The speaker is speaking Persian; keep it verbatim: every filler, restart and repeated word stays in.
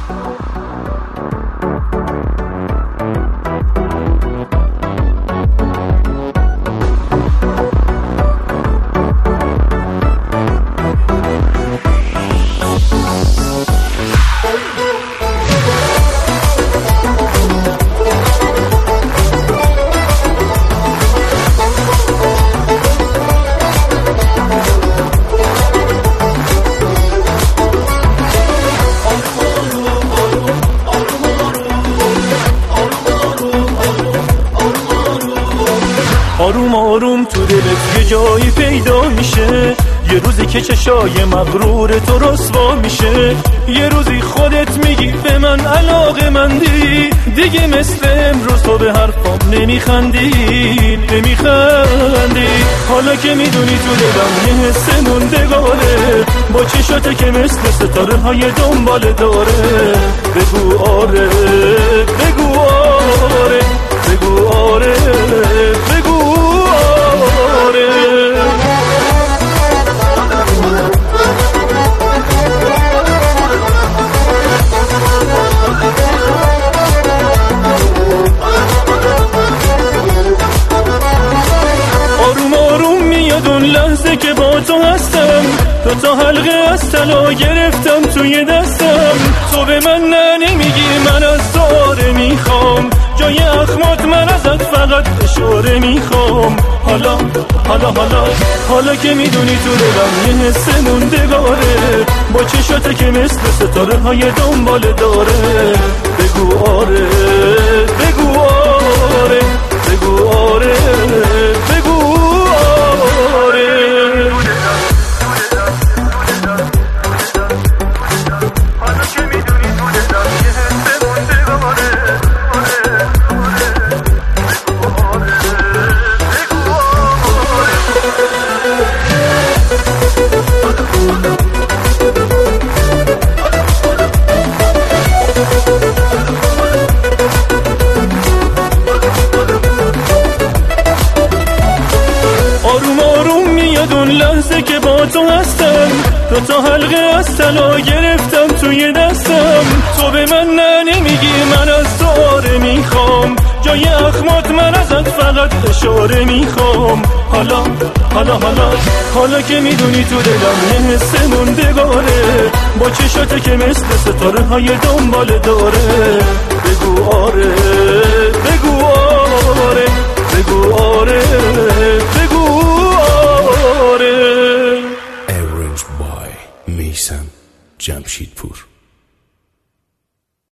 آروم آروم تو دلت یه جایی پیدا میشه، یه روزی که چشای مغرور تو رسوا میشه، یه روزی خودت میگی به من علاقه مندی، دیگه مثل امروز تو به حرفام نمیخندی نمیخندی. حالا که میدونی تو دلم یه حس موندگاره، با چشاته که مثل ستاره های دنبال داره، بگو آره بگو آره بگو آره بگو آره. آروم آروم میاد اون لحظه که با تو هستم، تو تا حلقه از طلا گرفتم توی دستم، تو به من نه نمیگی من از تو آره میخوام، جای اخمات من ازت فقط اشاره میخوام. حالا حالا حالا حالا که میدونی تو دلم یه حس موندگاره، با چشاته که مثل ستاره های دنبال داره، بگو آره بگو آره بگو آره بگو آره. آروم آروم میاد اون لحظه که با تو هستم، تو تا حلقه از طلا گرفتم توی دستم، تو به من نه نمیگی من از تو آره میخوام، جای اخمات من ازت فقط اشاره میخوام. حالا حالا حالا حالا که میدونی تو دلم یه حس موندگاره، با چشاته که مثل ستاره های دنبال داره، بگو آره بگو آره بگو آره بگو آره. Arranged by میثم جمشیدپور.